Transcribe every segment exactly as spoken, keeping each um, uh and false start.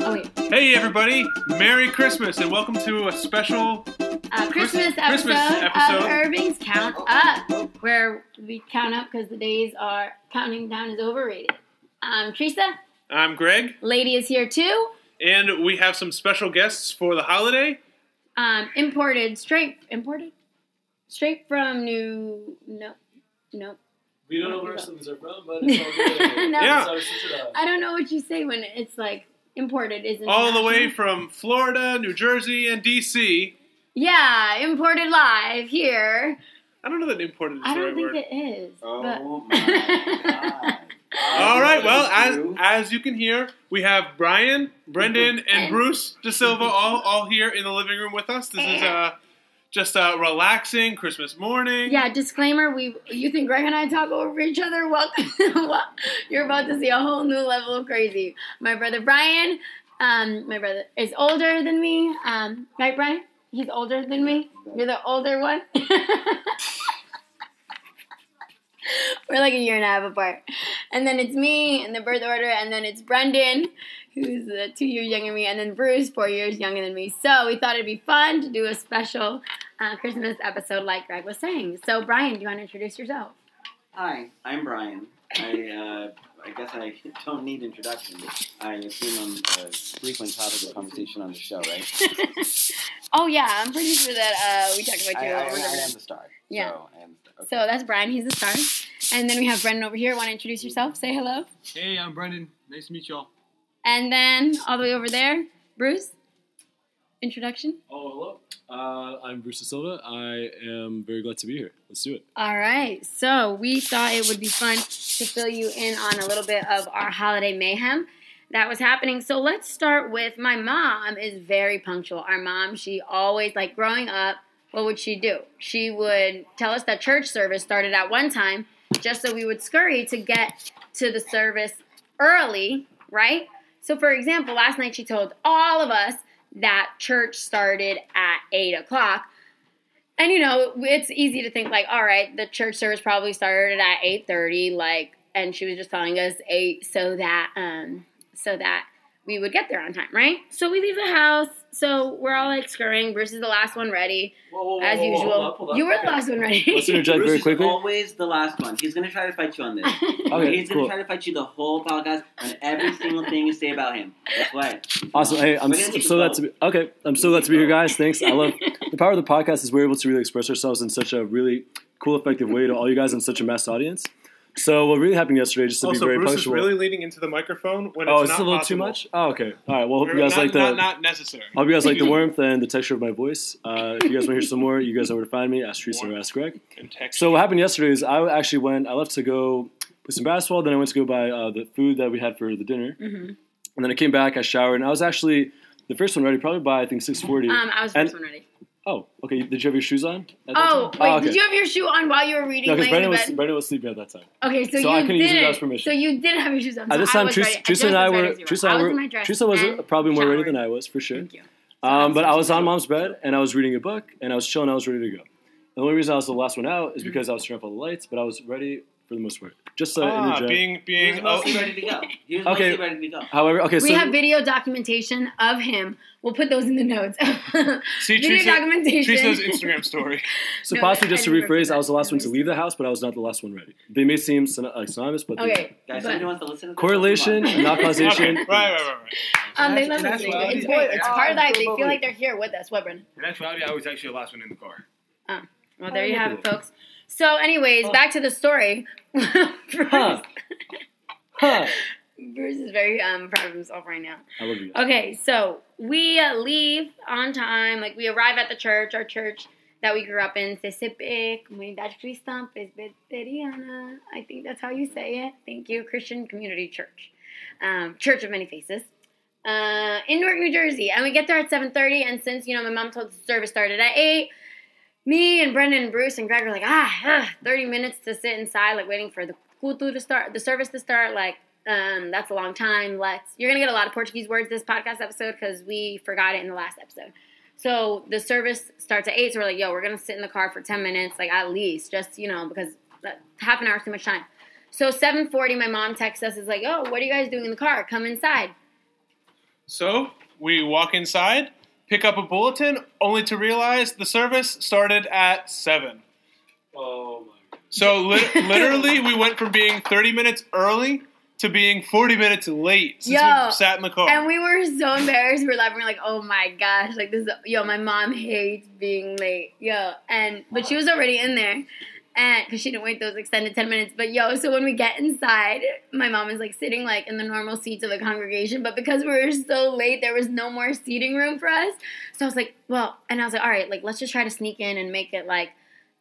Oh, wait. Hey everybody, Merry Christmas and welcome to a special uh, Christmas, Christmas, episode Christmas episode of Irving's Count Up, where we count up because the days are, counting down is overrated. I'm Teresa. I'm Greg. Lady is here too. And we have some special guests for the holiday. Um, imported, straight, imported? Straight from New, no, no. We don't know where some of these are from, but it's all good. No. Yeah. I don't know what you say when it's like imported, isn't All the way from Florida, New Jersey, and D C. Yeah, imported live here. I don't know that imported is I the don't right think word. it is. Oh but... my God. All right, well, You. as as you can hear, we have Brian, Brendan, and And- Bruce De Silva all, all here in the living room with us. This is uh, just a relaxing Christmas morning. Yeah, disclaimer, we you think Greg and I talk over each other? Welcome. You're about to see a whole new level of crazy. My brother Brian, um, my brother is older than me. Um, right, Brian? He's older than me. You're the older one. We're like a year and a half apart. And then it's me in the birth order, and then it's Brendan, who's uh, two years younger than me, and then Bruce, four years younger than me. So we thought it'd be fun to do a special uh, Christmas episode like Greg was saying. So Brian, do you want to introduce yourself? Hi, I'm Brian. I uh, I guess I don't need introduction. I assume I'm a frequent topic of conversation on the show, right? Oh yeah, I'm pretty sure that uh, we talked about I, you I, over I the am the star. Yeah. So, I am the star. Okay. So that's Brian, he's the star. And then we have Brendan over here. Want to introduce yourself? Say hello. Hey, I'm Brendan. Nice to meet y'all. And then all the way over there, Bruce. Introduction. Oh, hello. Uh, I'm Bruce De Silva. I am very glad to be here. Let's do it. All right. So we thought it would be fun to fill you in on a little bit of our holiday mayhem that was happening. So let's start with my mom is very punctual. Our mom, she always, like growing up, what would she do? She would tell us that church service started at one time just so we would scurry to get to the service early, right? So for example, last night she told all of us that church started at eight o'clock. And, you know, it's easy to think, like, all right, the church service probably started at eight thirty, like, and she was just telling us eight so that, um, so that we would get there on time, right? So we leave the house, so we're all, like, scurrying. Bruce is the last one ready, Whoa, whoa, whoa, as whoa, whoa, usual. hold up, hold up. You were Okay. the last one ready. Let's interject Bruce very is quickly. always the last one. He's going to try to fight you on this. Okay, He's going to cool. try to fight you the whole podcast on every single thing you say about him. That's why. Awesome. Hey, I'm We're gonna s- take so a glad vote. to be. Okay, I'm so glad to be here, guys. Thanks. I love the power of the podcast is we're able to really express ourselves in such a really cool, effective way to all you guys in such a mass audience. So what really happened yesterday, just to Also, be very Bruce punctual. is really leaning into the microphone when oh, it's is not this a little possible. too much? Oh, okay. All right. Well, hope you Not, guys like the. not, not necessary. I hope you guys like the warmth and the texture of my voice. Uh, if you guys want to hear some more, you guys know where to find me. Ask Teresa or Ask Greg. And text. So what happened yesterday is I actually went, I left to go play some basketball, then I went to go buy uh, the food that we had for the dinner. Mhm. And then I came back, I showered, and I was actually the first one ready, probably by, I think, six forty. Um, I was the And- first one ready. Oh, okay. Did you have your shoes on? at that Oh, time? wait, okay. did you have your shoe on while you were reading No, because laying in Brendan was, bed? Brendan was sleeping at that time. Okay, so, So you I couldn't use did it without permission. So you did have your shoes on. At so this I time, was Teresa, ready. Teresa just and I as ready were, as you Teresa I and I was were, in my dress Teresa was and probably more ready showered. than I was, for sure. Thank you. Um, but I was on Awesome. mom's bed, and I was reading a book, and I was chilling, I was ready to go. The only reason I was the last one out is because I was turning off all the lights, but I was ready for the most part. Just so ah, interject. being He was being oh, mostly ready to go. He was Okay. mostly ready to go. However, okay, We so have video documentation of him. We'll put those in the notes. see video Teresa, documentation. Teresa's Instagram story. So No, possibly I just to didn't rephrase, remember I was the that. last one to leave the house, but I was not the last one ready. They may seem syn- like synonymous, but they're Okay, Guys, but somebody wants to listen to this? correlation, Come on. not Okay, causation. right, right, right, right. um, they In love actuality- listening. It's in great. It's actuality- part of life. They Bubbly. feel like they're here with us. What, Brendan? In actuality, I was actually the last one in the car. Well, there you Oh, have look it, at folks. So, anyways, Oh. back to the story. Bruce, Huh. Huh. Bruce is very um, proud of himself right now. I love you guys. Okay, so we uh, leave on time. Like, we arrive at the church, our church that we grew up in, C C P, Comunidad Cristiana Presbiteriana. I think that's how you say it. Thank you, Christian Community Church. Um, Church of Many Faces. Uh, in Newark, New Jersey. And we get there at seven thirty, and since, you know, my mom told us the service started at eight, me and Brendan and Bruce and Greg were like, ah, ugh, thirty minutes to sit inside, like, waiting for the kultu to start, the service to start, like, Um, that's a long time. Let's. You're gonna get a lot of Portuguese words this podcast episode because we forgot it in the last episode. So the service starts at eight. So we're like, yo, we're gonna sit in the car for ten minutes, like at least, just you know, because that, half an hour is too much time. So seven forty, my mom texts us, is like, oh, what are you guys doing in the car? Come inside. So we walk inside, pick up a bulletin, only to realize the service started at seven. Oh my God. So li- literally, we went from being thirty minutes early to being forty minutes late since Yo, we sat in the car. And we were so embarrassed. We were laughing. We were like, oh my gosh, like this. Is, yo, my mom hates being late. Yo, and but she was already in there, and because she didn't wait those extended ten minutes. But yo, so when we get inside, my mom is like sitting like in the normal seats of the congregation. But because we were so late, there was no more seating room for us. So I was like, well, and I was like, all right, like let's just try to sneak in and make it like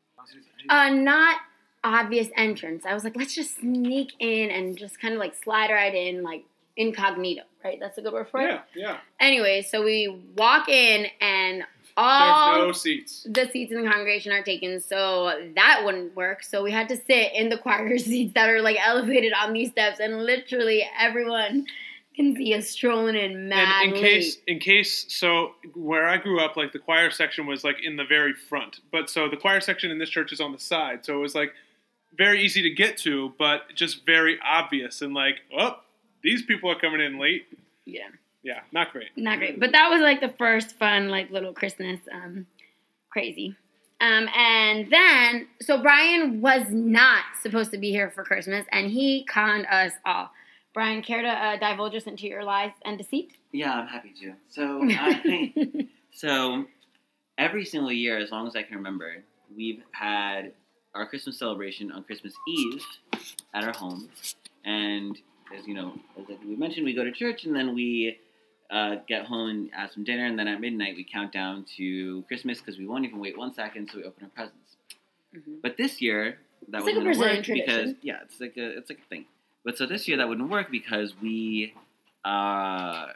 uh not. obvious entrance. I was like, let's just sneak in and just kind of like slide right in, like incognito, right? That's a good word for it. yeah, yeah. Anyway, so we walk in and all There's no seats. the seats in the congregation are taken, so that wouldn't work. So we had to sit in the choir seats that are like elevated on these steps, and literally everyone can see us strolling in mad And in late. case, in case, so where I grew up, like the choir section was like in the very front, but so the choir section in this church is on the side, so it was like very easy to get to, but just very obvious and like, oh, these people are coming in late. Yeah. Yeah, not great. Not great. But that was like the first fun, like little Christmas um, crazy. Um, and then, so Brian was not supposed to be here for Christmas, and he conned us all. Brian, care to uh, divulge us into your lies and deceit? Yeah, I'm happy to. So, I, so every single year, as long as I can remember, we've had our Christmas celebration on Christmas Eve at our home. And as you know, as we mentioned, we go to church and then we uh, get home and have some dinner. And then at midnight, we count down to Christmas because we won't even wait one second, so we open our presents. Mm-hmm. But this year, that It's like a wasn't going to Brazilian work tradition. because, yeah, it's like a, it's like a thing. But so this year, that wouldn't work because we uh,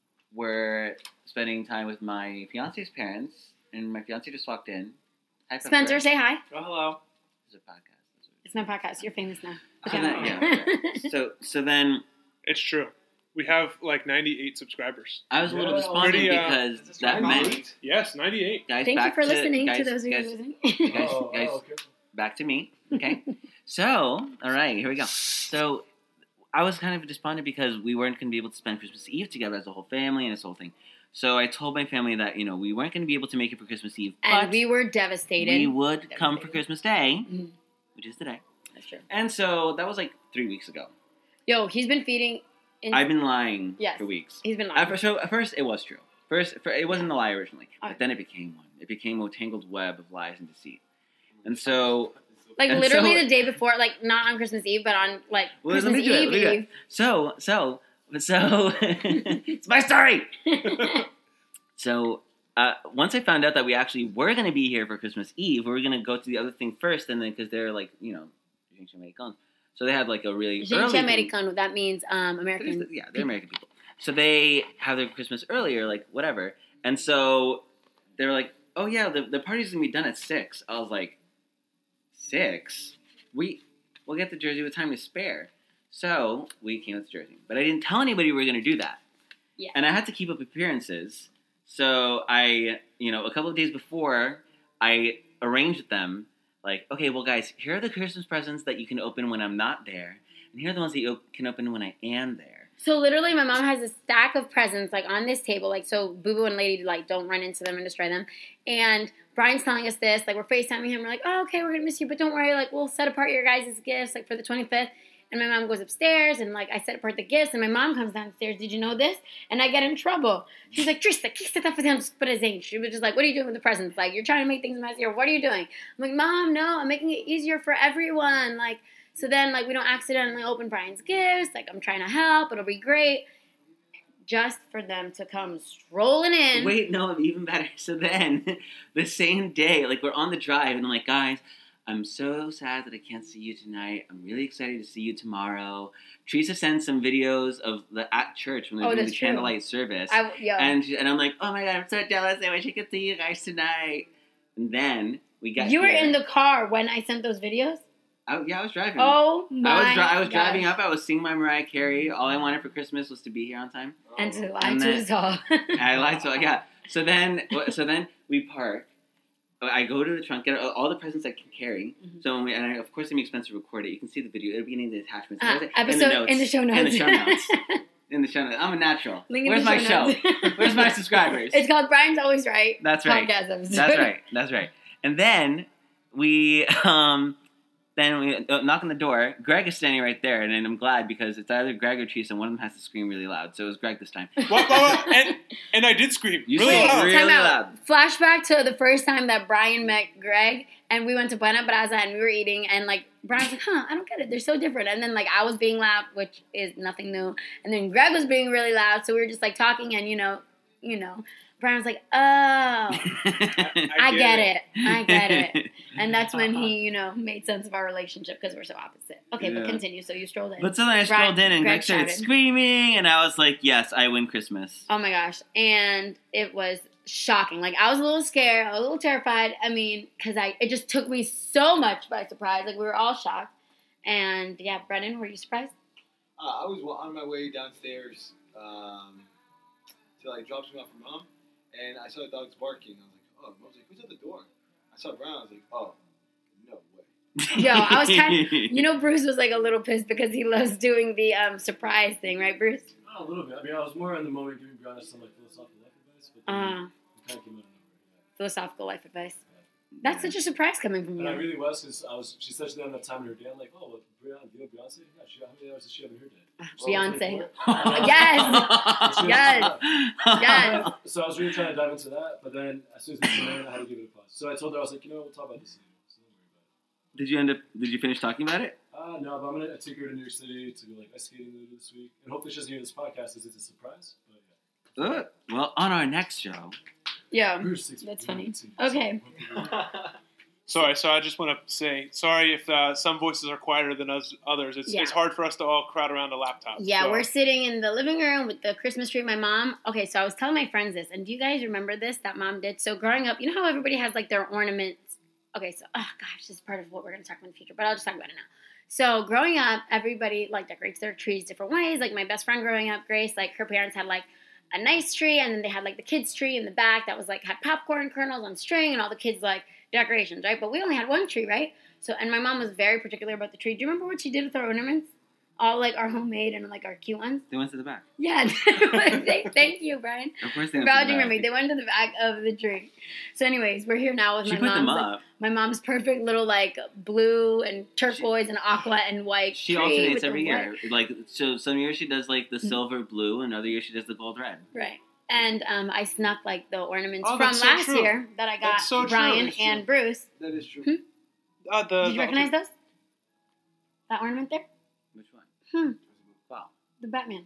were spending time with my fiance's parents, and my fiance just walked in. Hi, Pepper. Spencer, say hi. Oh, hello. It's a podcast. It's my podcast. You're famous now. So then, yeah. so so then It's true. We have like ninety-eight subscribers. I was a little Yeah, despondent pretty, uh, because is this that right? meant Yes, ninety-eight. guys. Thank you back for to, listening guys, to those of you guys, listening. guys, Oh, guys, oh, okay. back to me. Okay. So all right, here we go. So I was kind of despondent because we weren't going to be able to spend Christmas Eve together as a whole family and this whole thing. So I told my family that you know we weren't going to be able to make it for Christmas Eve, And but we were devastated. we would come for Devastated. Christmas Day, Mhm. which is today. That's true. And so that was like three weeks ago. Yo, he's been feeding. In- I've been lying Yes. for weeks. He's been At lying. first, so at first, it was true. First, for, it wasn't a lie originally, Okay. but then it became one. It became a tangled web of lies and deceit. And so, Like and literally so- the day before, like not on Christmas Eve, but on like well, let Christmas me do it. Eve Let me do it. Eve. So, so, so, it's my story. So, uh, once I found out that we actually were going to be here for Christmas Eve, we were going to go to the other thing first, and then because they're like, you know, Gente Americana. So they had like a really Gente early thing. Americano. That means um, They're American. just- yeah, they're American people. So they have their Christmas earlier, like whatever. And so they were like, "Oh yeah, the the party's gonna be done at six." I was like, six? We we'll get to Jersey with time to spare." So we came to Jersey, but I didn't tell anybody we were gonna do that. Yeah. And I had to keep up appearances. So I, you know, a couple of days before, I arranged with them, like, okay, well, guys, here are the Christmas presents that you can open when I'm not there, and here are the ones that you op- can open when I am there. So literally, my mom has a stack of presents like on this table, like so Boo Boo and Lady like don't run into them and destroy them. And Brian's telling us this, like we're FaceTiming him, we're like, oh, okay, we're gonna miss you, but don't worry, like we'll set apart your guys' gifts like for the twenty-fifth. And my mom goes upstairs and like I set apart the gifts, and my mom comes downstairs. Did you know this? And I get in trouble. She's like, Trista, ¿qué se está fazendo os presentes? She was just like, what are you doing with the presents? Like you're trying to make things messier. What are you doing? I'm like, Mom, no, I'm making it easier for everyone. Like so then like we don't accidentally open Brian's gifts. Like I'm trying to help. It'll be great. Just for them to come strolling in. Wait, no, even better. So then, the same day, like we're on the drive, and I'm like, guys, I'm so sad that I can't see you tonight. I'm really excited to see you tomorrow. Teresa sent some videos of the at church when they're Oh, doing the that's true. candlelight service. I, yo. And she, and I'm like, oh my god, I'm so jealous. I wish I could see you guys tonight. And then we got you were here. in the car when I sent those videos? I, yeah, I was driving. Oh my I was, dri- I was gosh. driving up. I was singing my Mariah Carey. All I wanted for Christmas was to be here on time. And to lie And to then- us all. I lied to yeah. So then, so then we park. I go to the trunk, get all the presents I can carry. Mhm. So when we, and I, of course, it makes Spencer record it. You can see the video. It'll be in the attachments. Uh, in the episode notes. in the show notes. In the show notes. in the show notes. I'm a natural. Link in Where's the my show show? notes. Where's my subscribers? It's called Brian's Always Right. That's right. Podcast episode. That's right. That's right. And then we, um, then we uh, knock on the door. Greg is standing right there, and then I'm glad because it's either Greg or Teresa, and one of them has to scream really loud. So it was Greg this time. What, what, what? And, and I did scream. You really screamed loud. really Time out. loud. Flashback to the first time that Brian met Greg, and we went to Buena Brasa, and we were eating, and like Brian's like, "Huh, I don't get it. They're so different." And then like I was being loud, which is nothing new, and then Greg was being really loud. So we were just like talking, and you know, you know, Brian was like, "Oh, I, I get get it. I get it." And that's when he, you know, made sense of our relationship because we're so opposite. Okay, Yeah. but continue. So you strolled in. But so then I strolled in, and Greg Greg started shouted. screaming, and I was like, "Yes, I win Christmas." Oh my gosh. And it was shocking. Like, I was a little scared. I was a little terrified. I mean, because I it just took me so much by surprise. Like, we were all shocked. And, yeah, Brennan, were you surprised? Uh, I was wa- on my way downstairs um, to like drop something off for mom, and I saw the dogs barking. I was like, "Oh," I was like, "Who's at the door?" I saw Brown. I was like, "Oh, no way." Yo, I was kind of, you know, Bruce was like a little pissed because he loves doing the um, surprise thing, right, Bruce? Oh, a little bit. I mean, I was more in the moment giving Brianna some like philosophical life advice, but then Uh, it kind of came out of nowhere. philosophical life advice. That's such a surprise coming from And I you. really was because I was. She said she didn't have enough time in her day. I'm like, oh, what, Brianna, do you know Beyonce? Yeah, she, how many hours does she have in her day? Beyonce. Oh, Yes! Yes! Yes! So I was really trying to dive into that, but then as soon as we came in, I had to give it a pause. So I told her, I was like, you know, we'll talk about this later. So don't worry about it. Did you end up? Did you finish talking about it? Uh, no, but I'm gonna take her to New York City to go like ice skating later this week, and hopefully she doesn't hear this podcast as it's a surprise. But yeah. Uh, well, on our next show, Yeah. Bruce, six- That's funny. let's see. Okay. Sorry, so I just want to say sorry if uh, some voices are quieter than us others. It's, Yeah. it's hard for us to all crowd around a laptop. Yeah, so. we're sitting in the living room with the Christmas tree. My mom. Okay, so I was telling my friends this, and do you guys remember this that mom did? So growing up, you know how everybody has like their ornaments. Okay, so oh gosh, this is part of what we're gonna talk about in the future, but I'll just talk about it now. So growing up, everybody like decorates their trees different ways. Like my best friend growing up, Grace, like her parents had like a nice tree, and then they had like the kids' tree in the back that was like had popcorn kernels on string, and all the kids like decorations, right? But we only had one tree, right? So and my mom was very particular about the tree. Do you remember what she did with our ornaments? All like our homemade and like our cute ones. they went to the back. Yeah, thank, thank you, Brian, Of course, they for went to the vouching for back. me. They went to the back of the tree. So, anyways, we're here now with She my put them mom's like, up. my mom's perfect little like blue and turquoise and aqua and white. She tree alternates with the every year. white- Like, so some years she does like the Mm-hmm. silver blue, and other years she does the gold red. Right. And um, I snuck like the ornaments Oh, from that's so last true. year that I got That's so true. Brian That's true. and Bruce. That is true. Hmm? Uh, the, Did you the- recognize those? That ornament there? Which one? Hmm. Wow. The Batman.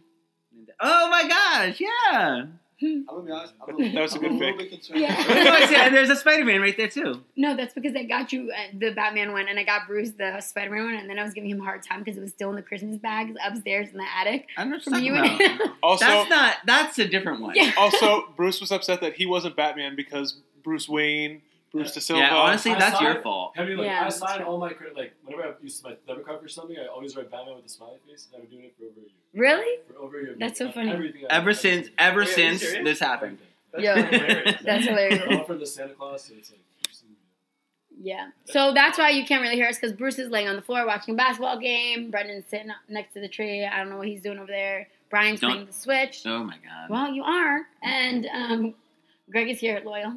Oh my gosh! Yeah. I'm gonna be honest. I'm a, That was a I'm good a little pick. bit concerned. Yeah. yeah, and there's a Spider-Man right there too. No, that's because I got you uh, the Batman one, and I got Bruce the Spider-Man one, and then I was giving him a hard time because it was still in the Christmas bags upstairs in the attic. I'm not From talking you about. and also, That's not. That's a different one. Yeah. also, Bruce was upset that he wasn't Batman because Bruce Wayne, Bruce De Silva. Yeah, honestly, I that's saw your it. fault. I mean, like, Yeah, I that's sign true. all my credit, like, whenever I use my debit card for something, I always write Batman with a smiley face, and I've been doing it for over a year. Really? For over a year. That's so Uh, funny. Everything I- Ever I- since, ever Wait, are you since serious? this happened. That's Yo, hilarious. that's hilarious. They're all from the Santa Claus, so it's like, interesting. Yeah. So that's why you can't really hear us because Bruce is laying on the floor watching a basketball game. Brendan's sitting next to the tree. I don't know what he's doing over there. Brian's Don't- playing the Switch. Oh my god. Well, you are. And um, Greg is here, loyal.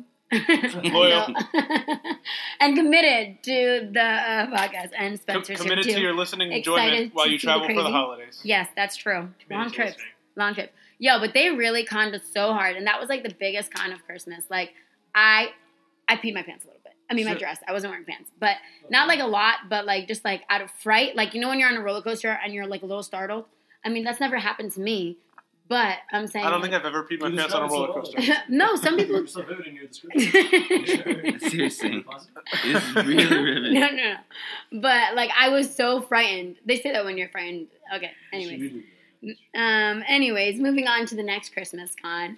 Loyal. So- and committed to the uh, podcast. And Com- Spencer's committed here to too. your listening Excited enjoyment while to you see the travel for the crazy. holidays. Yes, that's true. Committed Long to trips. listening. Long trips. Yo, but they really conned us so hard. And that was like the biggest con of Christmas. Like, I I peed my pants a little bit. I mean, my Sure. dress. I wasn't wearing pants. But not like a lot, but like just like out of fright. Like, you know when you're on a roller coaster and you're like a little startled? I mean, that's never happened to me. But I'm saying. I don't think I've ever peed my You pants on a describe it roller so coaster. well. No, some people. You're so vivid in your description. Seriously. Positive? This is really riveting. no, no, no. But like, I was so frightened. They say that when you're frightened. Okay, You should anyways. really do that. Um, anyways, moving on to the next Christmas con.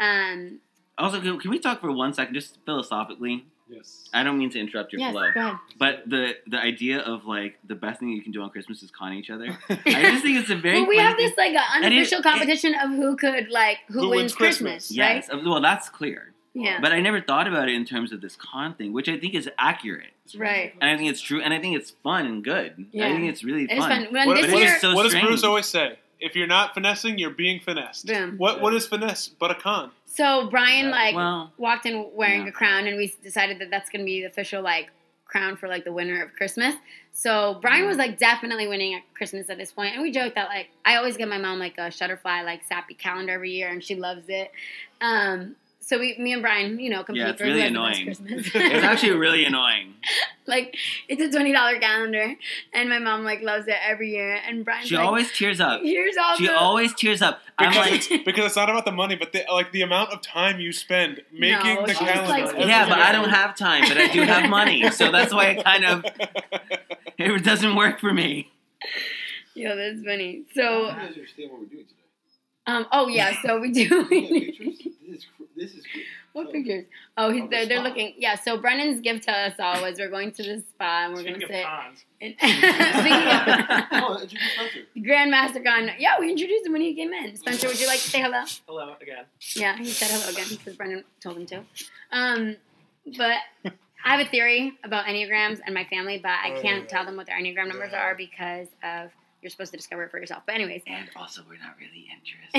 Um, Also, can, can we talk for one second, just philosophically? Yes. I don't mean to interrupt your yes, flow, go ahead. but the the idea of like the best thing you can do on Christmas is con each other. I just think it's a very. Well, we funny have thing. this like uh, And it- unofficial it- competition of who could like who, Who wins, wins Christmas, Christmas. Yes, right? well, that's clear. Yeah, But I never thought about it in terms of this con thing, which I think is accurate, right. and I think it's true, and I think it's fun and good. Yeah. I think it's really It's fun. fun. When What, this what year, does, so what does strange. Bruce always say? If you're not finessing, you're being finessed. Boom. What What is finesse but a con? So Brian like Well, walked in wearing yeah. a crown, and we decided that that's going to be the official like crown for like the winner of Christmas. So Brian was like definitely winning at Christmas at this point, and we joked that like I always get my mom like a Shutterfly like sappy calendar every year, and she loves it. Um, so we, me and Brian, you know, compete Yeah, it's for really who has the annoying. best Christmas. It's actually really annoying. Like it's a twenty dollar calendar, and my mom like loves it every year. And Brian's She like, always tears up. here's all She the always tears up. I'm Because, like, it's, because it's not about the money, but the, like the amount of time you spend making No, the she just calendar. likes every yeah, but year. I don't have time, but I do have money, so that's why it kind of it doesn't work for me. Yo, that's funny. You So, guys understand what we're doing today? um, oh yeah, so we Yeah, do. pictures? This is cr- this is cr- What so- pictures? Oh, he's, Of the they're, they're spa. looking. Yeah, so Brendan's gift to us all was we're going to the spa and we're going Speaking to of sit. cons, And, speaking Oh, introduce Spencer. of Grandmaster Con. Yeah, we introduced him when he came in. Spencer, would you like to say hello? hello again. Yeah, he said hello again because Brendan told him to. Um, but I have a theory about Enneagrams and my family, but I can't tell them what their Enneagram numbers are because of you're supposed to discover it for yourself. But anyways. And also, we're not really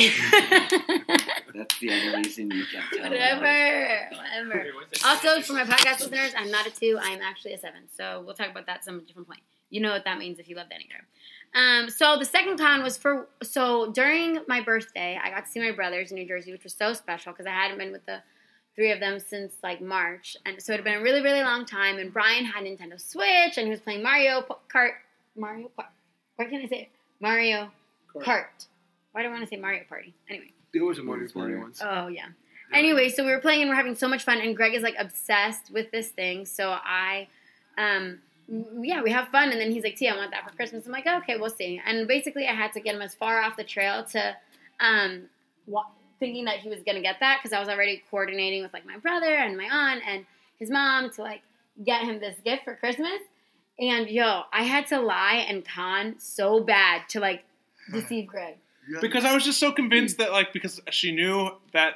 interested. That's the other reason you can't tell. Whatever, whatever. Also, for my podcast listeners, I'm not a two. I am actually a seven. So we'll talk about that some different point. You know what that means if you love the Enneagram. Um, so the second con was for so during my birthday, I got to see my brothers in New Jersey, which was so special because I hadn't been with the three of them since like March, and so it had been a really, really long time. And Brian had Nintendo Switch, and he was playing Mario Kart. Mario Kart. Why can't I say it? Mario Kart. Why do I want to say Mario Party? Anyway. There was a Mario Party once. Oh, yeah. Anyway, so we were playing and we're having so much fun, and Greg is like obsessed with this thing. So I, um, yeah, we have fun. And then he's like, T, I want that for Christmas. I'm like, okay, we'll see. And basically, I had to get him as far off the trail to, um, wa- thinking that he was going to get that because I was already coordinating with like my brother and my aunt and his mom to like get him this gift for Christmas. And yo, I had to lie and con so bad to like deceive Greg. Because I was just so convinced that, like, because she knew that,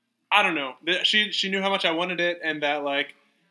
I don't know, that she she knew how much I wanted it, and that, like,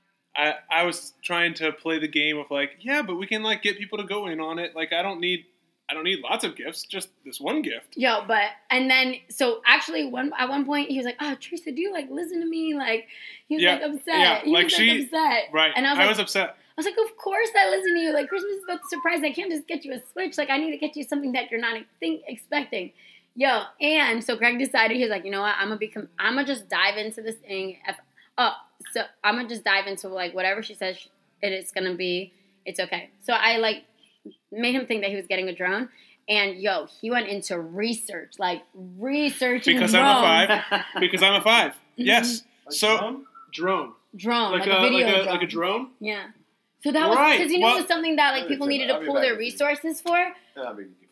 I I was trying to play the game of, like, yeah, but we can, like, get people to go in on it. Like, I don't need, I don't need lots of gifts, just this one gift. Yo, but, and then, so actually, one at one point, he was like, oh, Teresa, do you, like, listen to me? Like, he was, Yeah, like, upset. yeah, he like was, she- like, upset. Right. And I was I like, was upset. I was like, of course I listen to you. Like, Christmas is about the surprise. I can't just get you a Switch. Like, I need to get you something that you're not think, expecting. Yo, and so Greg decided, he was like, you know what, I'm gonna become, I'm gonna just dive into this thing. If, oh, so I'm gonna just dive into like whatever she says it is gonna be. It's okay. So I like made him think that he was getting a drone, and yo, he went into research, like researching Because drones. I'm a five. Because I'm a five. Yes. Like So, drone? drone. Drone, Like, like, a, a video like, a, drone. like a drone? Yeah. So that was Right, because you know well- it was something that like I'll people be needed to back. pool I'll be their back. resources for. Yeah, I'll make it for you.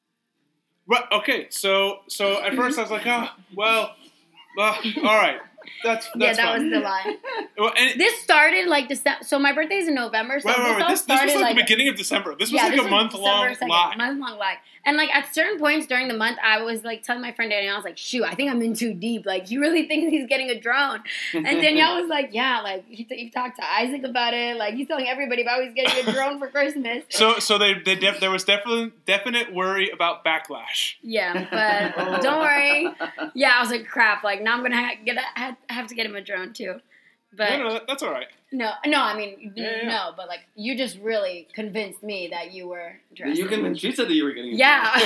Right. Okay. So, so at first I was like, oh, well, uh, all right. That's, Yeah, that's that fine. was the lie. Well, and, This started like December. So my birthday's in November. So wait, wait, this wait. all This, this started was like, like the beginning of December. This was yeah, like this a was month long December second, lie. month long lie. And like at certain points during the month, I was like telling my friend Danielle, I was like, shoot, I think I'm in too deep. Like, he really thinks he's getting a drone. And Danielle was like, yeah, like you you've talked to Isaac about it. Like he's telling everybody about he's getting a drone for Christmas. So, so they, they def- there was definitely definite worry about backlash. Yeah, but don't worry. Yeah, I was like, crap. Like now I'm gonna ha- get a, have to get him a drone too. But no, no, that- that's all right. no, no, I mean Yeah, yeah. no. But like you just really convinced me that you were dressed. You can. She said that you were getting. a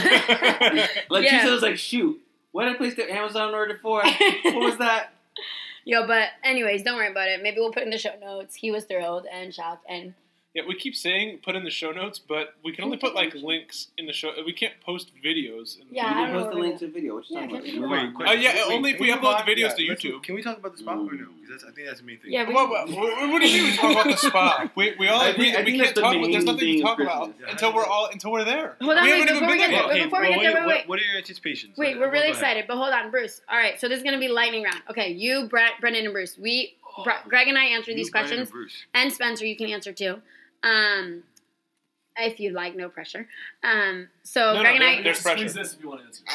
Yeah. Like Yeah. she said, was like, shoot, what did I place the Amazon order for? What was that? Yo, but anyways, don't worry about it. Maybe we'll put it in the show notes. He was thrilled and shocked, and Yeah, we keep saying put in the show notes, but we can only put like links in the show. We can't post videos. In the Yeah, You I can don't know post what the we're link to the video. What you Yeah, talking can't about? we- Move on. Oh, yeah, only if can we move upload the on? videos to let's- YouTube. Can we talk about the spot or no? Because I think that's the main thing. Yeah, we- What, what, what, what do you mean we talk about the spa? We, we all I agree think- I that we think can't that's the talk about. There's main nothing to thing talk of about Christmas. until we're all until we're there. Hold on, we wait, haven't even before we been get there there- yet. before we well, get what, there, are- wait, what, wait. what are your anticipations? wait, Go we're really ahead. excited. But hold on, Bruce. All right, so this is gonna be lightning round. Okay, you, Brett, Brendan, and Bruce. We, Bre- Greg and I answer You, these Brian, and questions, Bruce. and Spencer, you can answer too. Um, if you like, no pressure. Um, so No, Greg no, and there's pressure. this if you want to answer.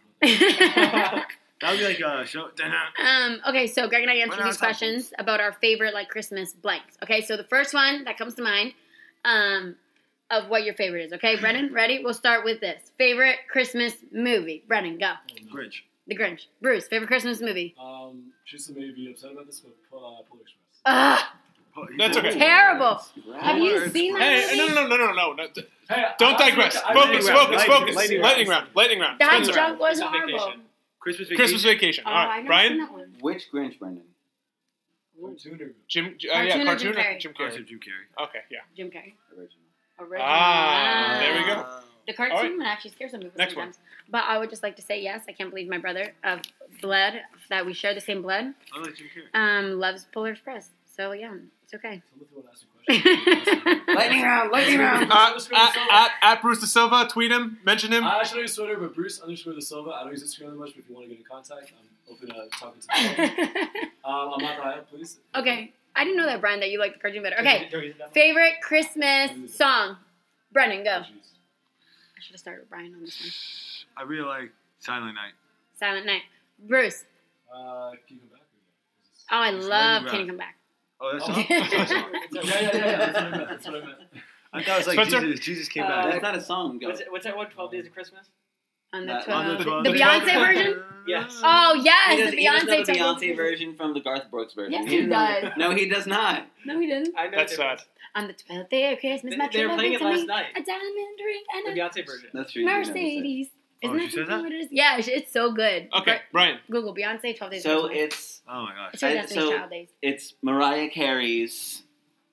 I. That would be like uh, show. Um, okay, so Greg and I answer Run out these of time. questions about our favorite like Christmas blanks. Okay, so the first one that comes to mind, um, of what your favorite is. Okay, Brennan, ready? We'll start with this. Favorite Christmas movie. Brennan, go. Grinch. The Grinch. Bruce, favorite Christmas movie. Um, Tristan may be upset about this, but uh, Polar Express. Ugh, That's okay. terrible. Have you Polar seen that Hey, movie? no, no, no, no, no, no. Hey, Don't I- digress. I- Focus, I- focus, Lightning focus. round. Lightning round. Lightning round. That Spencer. joke was Christmas horrible. Vacation. Christmas vacation. Christmas Vacation. Oh, All I've right, never Brian. seen that one. Which Grinch, Brendan? Cartoon or- Jim. Uh, Cartoon yeah, or Jim cartoon or Carrey? Jim Oh, Carrey. Jim Carrey. Okay, yeah. Jim Carrey. Original. Original. Ah, there we go. The cartoon All right. one actually scares some people Next sometimes. But I would just like to say yes. I can't believe my brother of blood, that we share the same blood, I like Jim Carrey. um, loves Polar Express. So yeah, it's okay. Someone want to ask a question. Lightning round, lightning round. Uh, at, at, at Bruce De Silva, tweet him, mention him. I should use Twitter, but Bruce underscore the Silva. I don't use Instagram that much, but if you want to get in contact, I'm open to talking to people. um, I'm not the hype, please. Okay, I didn't know that, Brian, that you like the cartoon better. Okay, Don't use that one. favorite Christmas song. Brennan, go. Oh, jeez. I should have started with Brian on this one. I really like Silent Night. Silent Night. Bruce. Uh, can you come back? Oh, I It's love Lightning Can You Round. Come Back? Oh, that's Oh. not. That's not- yeah, yeah, yeah, yeah. That's what I meant. That's what I meant. I thought it was like Spencer? Jesus. Jesus came Uh, back. That's not a song. Go. What's, it, what's that one? Twelve Days of Christmas. On the Uh, twelve. On the twelve- the the Beyonce twelve- version? Yes. Oh, He yes, does, the he does know Beyonce the type of- Beyonce version from the Garth Brooks version. Yes, he doesn't know- does. No, he does not. No, he didn't. I know That's the sad. difference. On the twelfth day of Christmas, They- my they were true love playing gave it to last me night. a diamond ring The and a Beyonce version. That's true. you do know this. Mercedes. Oh, Isn't she that said something that? what it is? Yeah, it's- it's so good. Okay, Brian. Google Beyonce twelve days. So of Christmas. it's Oh my gosh. It's her I- Destiny's so- Child days. it's Mariah Carey's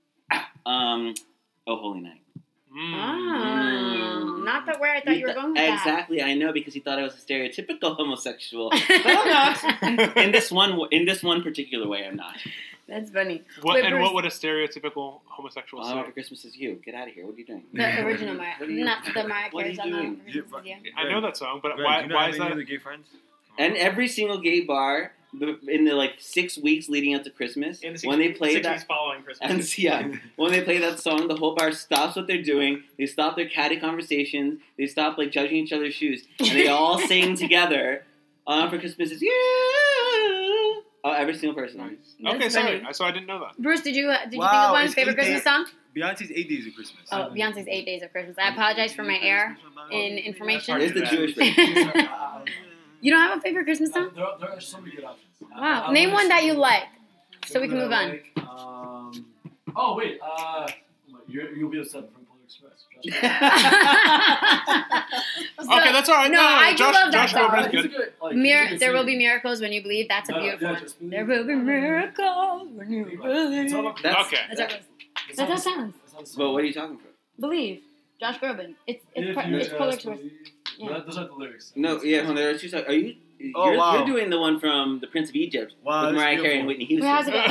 um, "Oh Holy Night." Mm. Oh, not the where I thought He you were th- going with that. exactly, I know because he thought I was a stereotypical homosexual. But I'm not. in this one, in this one particular way, I'm not. That's funny. What Wait, and Bruce. what would a stereotypical homosexual All I want for say? Christmas is you. Get out of here. What are you doing? The original Mariah, What are you- not the Mariah what are Carey you song. doing? on You- Christmas, yeah. I know that song, but Greg, why? do you not Why have is any that? other gay friends? And every single gay bar b- in the like six weeks leading up to Christmas, In the six, when they play six that, weeks following Christmas. and yeah, when they play that song, the whole bar stops what they're doing. They stop their catty conversations. They stop like judging each other's shoes, and they all sing together. All I want for Christmas is you. Oh, every single person. Nice. That's Okay, sorry. funny. So I didn't know that. Bruce, did you uh, did you Wow, think of one it's favorite eight Christmas days. song? Beyonce's Eight Days of Christmas. Oh, Beyonce's Eight Days of Christmas. I apologize for my error in information. It's the Jewish version. Uh, You don't have a favorite Christmas song? there, are, there are so many good options. Wow. I- I Name like- one that you like, so we can That move I on. like, Um, oh wait, uh, you're, you'll be upset from Polar Express. So- Okay, that's all right. No, No, no, I do Josh, love that Josh song. Groban is He's a good. good, like, Mir- he's a good there will singer. be miracles when you believe. That's a No, beautiful yeah, one. just believe. There will be miracles when you It's all believe. about- That's, Okay. that's how it goes. It That's how it sounds- sounds. it sounds- But what are you talking about? Believe. Josh Groban. It's it's, If par- you it's Polar just Express. believe- Yeah. That- Those are the lyrics. No, yeah, hold on, there are two songs. Are you? Oh, you're, wow. you're doing the one from The Prince of Egypt Wow, with that's Mariah Carey beautiful. and Whitney Wait, Houston. how's it go?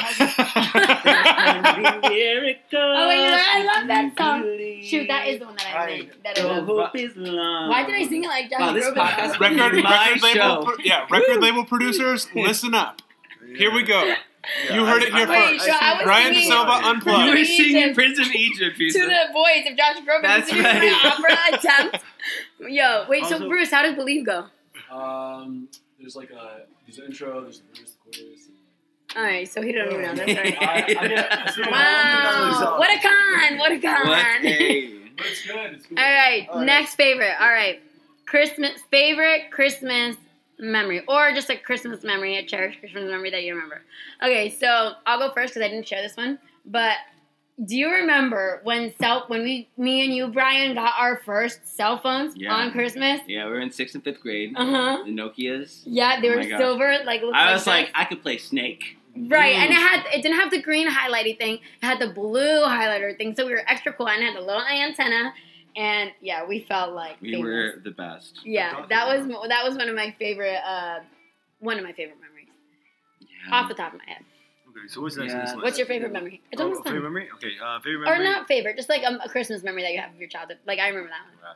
Oh, wait, you know, I love that song. Shoot, that is the one that I made. That I Your love. hope is long. Why did I sing it like Josh Wow, this Groban? podcast- record, My record label, show. pro- yeah, record label producers, listen up. Here we go. You heard it here Wait, first. so I was Brian De singing- Silva You unplugged. were singing Egypt. Prince of Egypt, To Lisa. the voice of Josh Groban. That's This is my right. opera attempt. Yo, wait, so Also- Bruce, how does Believe go? Um, there's like a there's an intro, there's the verse, the chorus. Alright, so he don't even know. That's right. I, I get, I see Wow. What a con. What a con. What a... But it's good. It's good. All right, All right. next favorite. All right, Christmas favorite Christmas memory, or just a Christmas memory, a cherished Christmas memory that you remember. Okay, so I'll go first because I didn't share this one. But do you remember when cell when we me and you Brian got our first cell phones Yeah. on Christmas? Yeah, we were in sixth and fifth grade. Uh huh. The Nokias. Yeah, they Oh were my gosh. silver, like looked I was like like, I could play Snake. right, and it had it didn't have the green highlighty thing. It had the blue highlighter thing, so we were extra cool. And it had the little antenna, and yeah, we felt like We famous. were the best. Yeah, that was that was one of my favorite uh, one of my favorite memories Yeah. off the top of my head. Okay, so what's next Yeah. on this list? What's your favorite memory? It's Oh, almost favorite done. memory? Okay, uh, favorite Or memory. not favorite, just like um, a Christmas memory that you have of your childhood. Like I remember that one.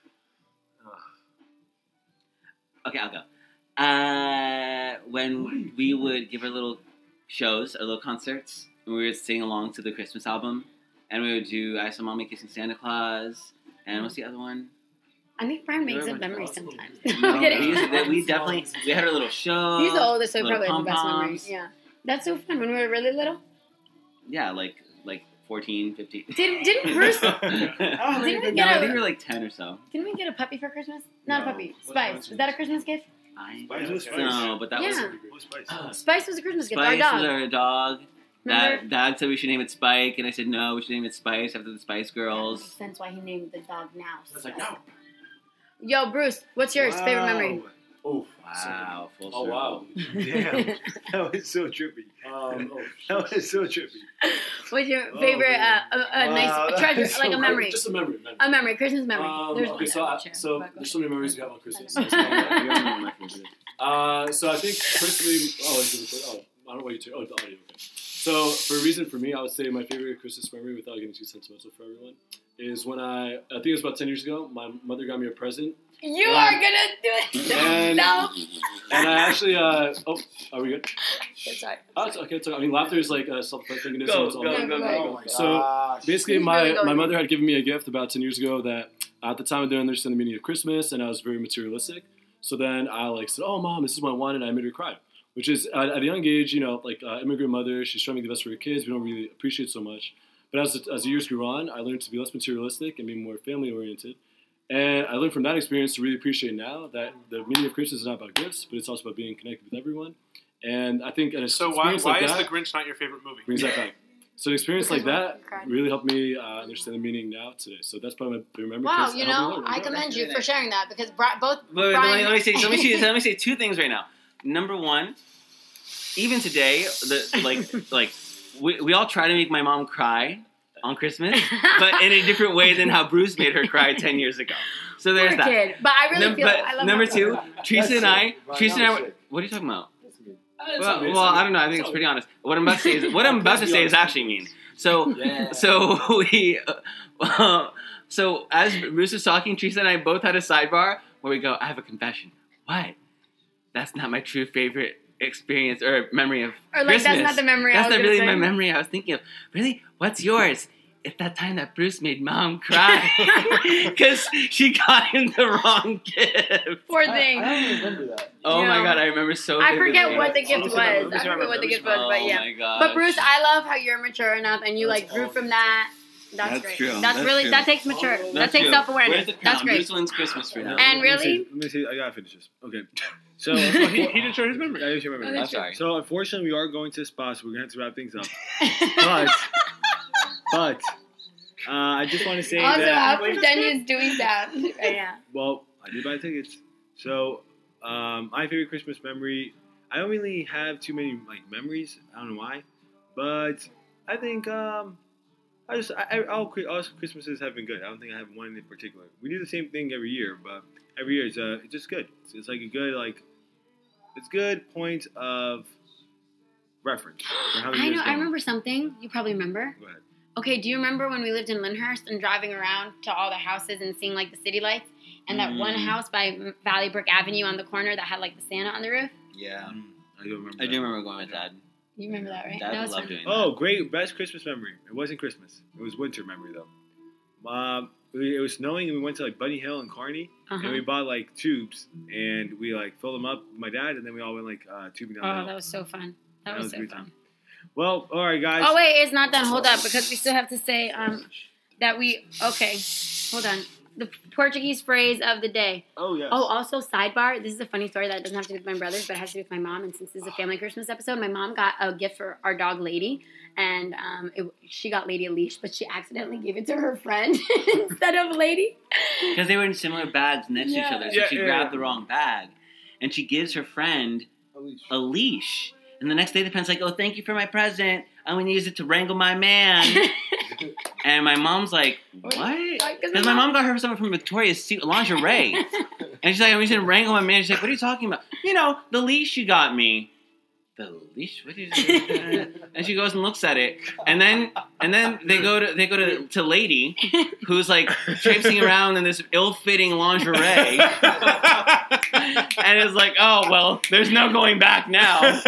Okay, I'll go. Uh, when we would give our little shows, our little concerts, and we would sing along to the Christmas album, and we would do I Saw Mommy Kissing Santa Claus, and what's the other one? I think Brian makes There up were memories possible. sometimes. No, I'm kidding. we, used to- we definitely we had our little show. He's the oldest, so he little probably has the best memory. pom-poms. Yeah, that's so fun. When we were really little. Yeah, like like fourteen, fifteen. Did, didn't Bruce? no, Didn't we I get think we a? were like ten or so. Didn't we get a puppy for Christmas? Not a No. puppy. What's Spice. Spice? Was that a Christmas gift? I Spice was Spice. no, but that Yeah. What's Spice? was Spice was a Christmas gift. Our Spice dog. was our dog. Remember? Dad, Dad said we should name it Spike, and I said no, we should name it Spice after the Spice That Girls. makes sense why he named the dog now. It's like, no. Yo, Bruce, what's your favorite memory? Oh, Wow, full Oh circle. wow. damn. That was so trippy. Um, oh, That was so trippy. What's your Oh, favorite, uh, man. a, a Wow, nice that treasure, is so like a cool. memory? Just a memory. memory. A memory, Christmas memory. Um, There's okay, one so that I, I'll share. so But go there's so many memories we have on Christmas. I know. You don't know my favorite. Uh, so I think personally, oh, is it, oh, I don't know what you turn. Oh, the audio. Okay. So for a reason for me, I would say my favorite Christmas memory, without getting too sentimental for everyone, is when I, I think it was about ten years ago. My mother got me a present, You Yeah. are gonna do it. And- No. and I actually, uh, oh, are we good? It's sorry. Oh, it's okay. It's okay. I mean, laughter is like a self-defense mechanism. Go, It's all go, good. go, go, Oh my So, gosh. Basically, He's my, really going my in. mother had given me a gift about ten years ago that at the time I didn't understand the meaning of Christmas, and I was very materialistic. So then I like said, "Oh, mom, this is what I wanted," and I made her cry. Which is at, at a young age, you know, like uh, immigrant mother, she's trying to make the best for her kids. We don't really appreciate so much. But as the, as the years grew on, I learned to be less materialistic and be more family oriented. And I learned from that experience to really appreciate now that the meaning of Christmas is not about gifts, but it's also about being connected with everyone. And I think an So why, experience why like is that The Grinch not your favorite movie? brings that back. So an experience like Because that you cried. really helped me uh, understand the meaning now today. So that's probably my favorite memory. Wow, 'cause you it helped me know, learn. I Yeah. commend you for sharing that because Bri- both Wait, wait, Brian. let, me, let me say. Let me say. Let me say two things right now. Number one, even today, the like like we, we all try to make my mom cry on Christmas, but in a different way than how Bruce made her cry ten years ago. So there's Poor that. kid. But I really Num- feel. but I love number how- two, Teresa and I, That's Teresa and it. I, Right, were- what are you talking about? It's Well, okay, it's well, okay. I don't know. I think it's pretty honest. What I'm about to say is what I'm about to say is actually mean. So, Yeah. so we, uh, so as Bruce was talking, Teresa and I both had a sidebar where we go, "I have a confession." What? That's not my true favorite experience or memory of Or like, that's Christmas. not the memory I That's was not gonna really my say. memory I was thinking of. Really? What's yours? It's that time that Bruce made mom cry because she got him the wrong gift. Poor I, thing. I don't remember that. Oh You my know, god, I remember so I forget vividly. what the gift Let me was. see my- I let me see my forget what the memory. gift was, but Oh yeah. my god. But Bruce, I love how you're mature enough and you like That's grew all. from that. That's, That's great. true. That's, That's really true. that takes mature. That's that takes true. self Where's awareness. the crown? That's great. Bruce wins Christmas for now. And Let me really? see- Let me see. I gotta finish this. Okay. So, Well, he, he didn't share his memory. I didn't share my memory. Oh, I'm sorry. So unfortunately, we are going to the spa, so we're gonna have to wrap things up. But, but, uh, I just want to say Also, that. I'll pretend you're doing that right now. Well, I did buy tickets. So, um, my favorite Christmas memory. I don't really have too many like memories. I don't know why, but I think um, I just I, I, all, Chri- all Christmases have been good. I don't think I have one in particular. We do the same thing every year, but every year it's uh, it's just good. It's, it's like a good like, it's good point of reference for how the I year's know. I going. remember something. You probably remember. Go ahead. Okay, do you remember when we lived in Lyndhurst and driving around to all the houses and seeing like the city lights and that one Mm. house by Valley Brook Avenue on the corner that had like the Santa on the roof? Yeah. Mm, I don't remember. I that. do remember going with Dad. You remember that, right? Dad that would was love fun. doing Oh, great! Best Christmas memory. It wasn't Christmas. It was winter memory though. Um, we, it was snowing and we went to like Bunny Hill and Kearney and Uh-huh. we bought like tubes and we like filled them up with my dad and then we all went like uh, tubing down the Oh, hill. that was so fun. That, That was, was a so good fun. time. Well, all right, guys. Oh wait, it's not done. Hold up, because we still have to say um that we okay. Hold on. The Portuguese phrase of the day. Oh yes. Oh, also sidebar. This is a funny story that doesn't have to do with my brothers, but it has to do with my mom. And since this is a family Christmas episode, my mom got a gift for our dog Lady, and um, it, she got Lady a leash, but she accidentally gave it to her friend instead of Lady. Because they were in similar bags next to each Yeah. other, so Yeah, she yeah, grabbed yeah. the wrong bag, and she gives her friend a leash. And the next day, the friend's like, "Oh, thank you for my present. I'm gonna use it to wrangle my man." And my mom's like, "What?" Because my mom got her something from Victoria's Secret lingerie, and she's like, "I'm using to wrangle my man." She's like, "What are you talking about?" You know, the leash you got me. The leash? What is it? And she goes and looks at it, and then and then they go to they go to, to Lady, who's like traipsing around in this ill-fitting lingerie, and it's like, "Oh well, there's no going back now."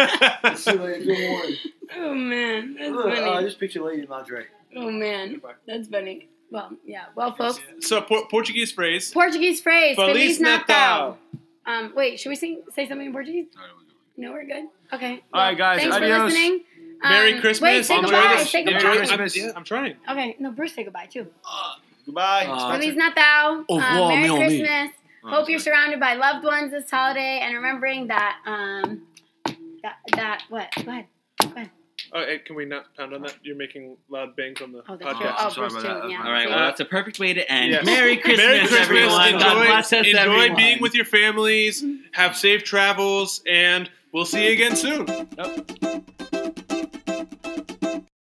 Oh man, that's Look, uh, I funny. just picture Lady in lingerie. Oh man, that's funny. Well, yeah. Well, folks, So por- Portuguese phrase. Portuguese phrase. Feliz Natal. Um, wait, should we sing, say something in Portuguese? No, we're good. Okay. All right, guys, Thanks for adios. listening. Merry Um, Christmas. Wait, say Enjoy goodbye. this. Say Enjoy goodbye. this. I'm, Christmas. yeah, I'm trying. Okay, no, Bruce, say goodbye too. Goodbye. Uh, Feliz Natal. Au Um, revoir, Merry mes amis. Christmas. Oh, Hope you're sorry. surrounded by loved ones this holiday, and remembering that um that that what go ahead. Go ahead. Oh, hey, can we not pound on that? You're making loud bangs on the Oh, that's podcast. true. I'm Oh, sorry Bruce about too. that. Yeah. All right, See? well, that's a perfect way to end. Yes. Merry Christmas, Merry Christmas, everyone. Enjoy, God bless us, enjoy everyone. being with your families. Have safe travels, and we'll see you again soon. Yep.